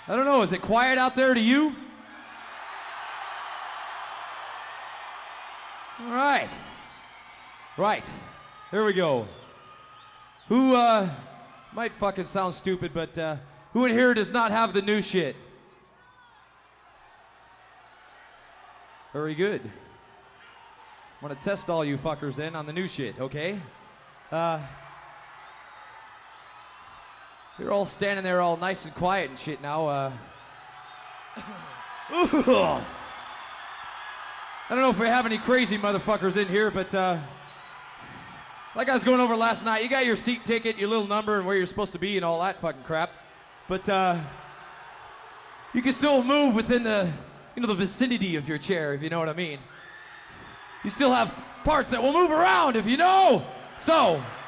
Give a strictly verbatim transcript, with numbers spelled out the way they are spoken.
I don't know, is it quiet out there to you? All right. Right. Here we go. Who, uh, might fucking sound stupid, but, uh, who in here does not have the new shit? Very good. I'm gonna test all you fuckers then on the new shit, okay? Uh, you're all standing there all nice and quiet and shit now. Uh, I don't know if we have any crazy motherfuckers in here, but uh, like I was going over last night, you got your seat ticket, your little number, and where you're supposed to be and all that fucking crap. But uh, you can still move within the, you know, the vicinity of your chair, if you know what I mean. You still have parts that will move around, if you know. So,